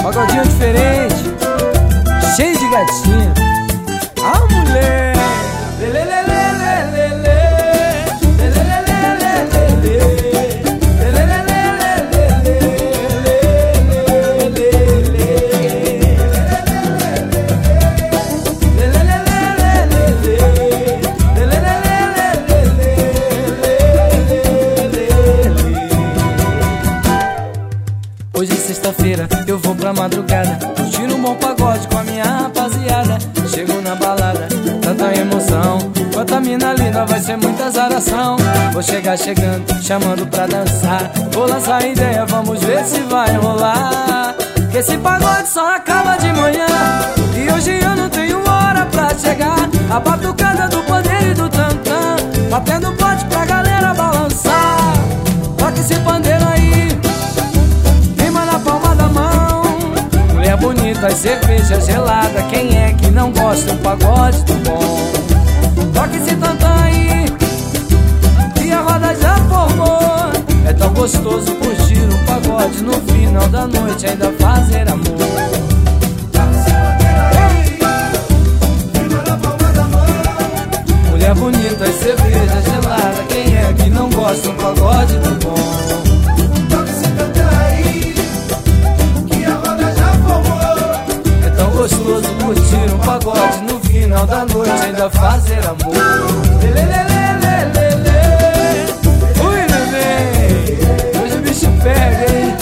pagodinho diferente, cheio de gatinho. Ah, mulher! Hoje é sexta-feira, eu vou pra madrugada, curtir um bom pagode com a minha rapaziada. Chego na balada, tanta emoção, quanta mina linda, vai ser muita azaração. Vou chegar chegando, chamando pra dançar, vou lançar ideia, vamos ver se vai rolar. Que esse pagode só acaba de manhã, e hoje eu não tenho hora pra chegar. A batucada do pandeiro e do tantã, batendo pote pra galera balançar. Toca esse pandeiro aí, mulher bonita e cerveja gelada, quem é que não gosta de um pagode tão bom? Toca esse tantã aí, que a roda já formou. É tão gostoso curtir um pagode, no final da noite ainda fazer amor. Mulher bonita e cerveja gelada, quem é que não gosta de um pagode tão bom? Gostoso curtir um pagode, no final da noite ainda fazer amor. Ui, bebê, hoje o bicho pega, hein?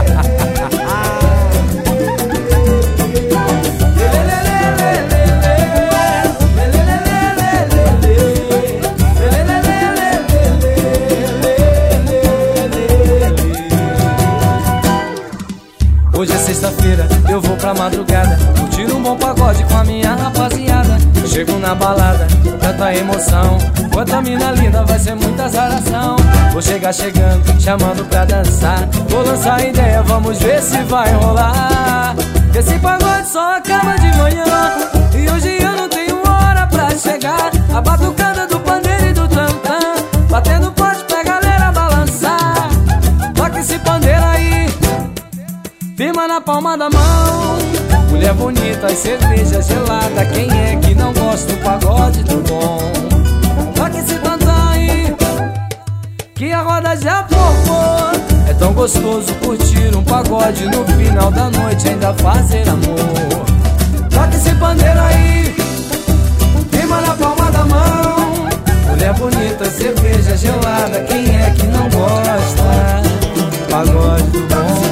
Hoje é sexta-feira, eu vou pra madrugada, curtir um bom pagode com a minha rapaziada. Chego na balada, tanta emoção, quanta mina linda, vai ser muita azaração. Vou chegar chegando, chamando pra dançar, vou lançar ideia, vamos ver se vai rolar. Esse pagode só acaba de manhã, e hoje eu não tenho hora pra chegar. A batucada do pandeiro e do tantã, batendo pote pra galera balançar. Toca esse pandeiro aí, firma na palma da mão. Mulher bonita e cerveja gelada, quem é que não gosta do pagode tão bom? Toca esse tantã aí, que a roda já formou. É tão gostoso curtir um pagode, no final da noite ainda fazer amor. Toca esse pandeiro aí, firma na palma da mão. Mulher bonita e cerveja gelada, quem é que não gosta do pagode tão bom?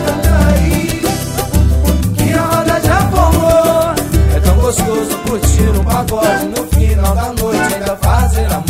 Gostoso curtir um pagode, no final da noite ainda fazer amor.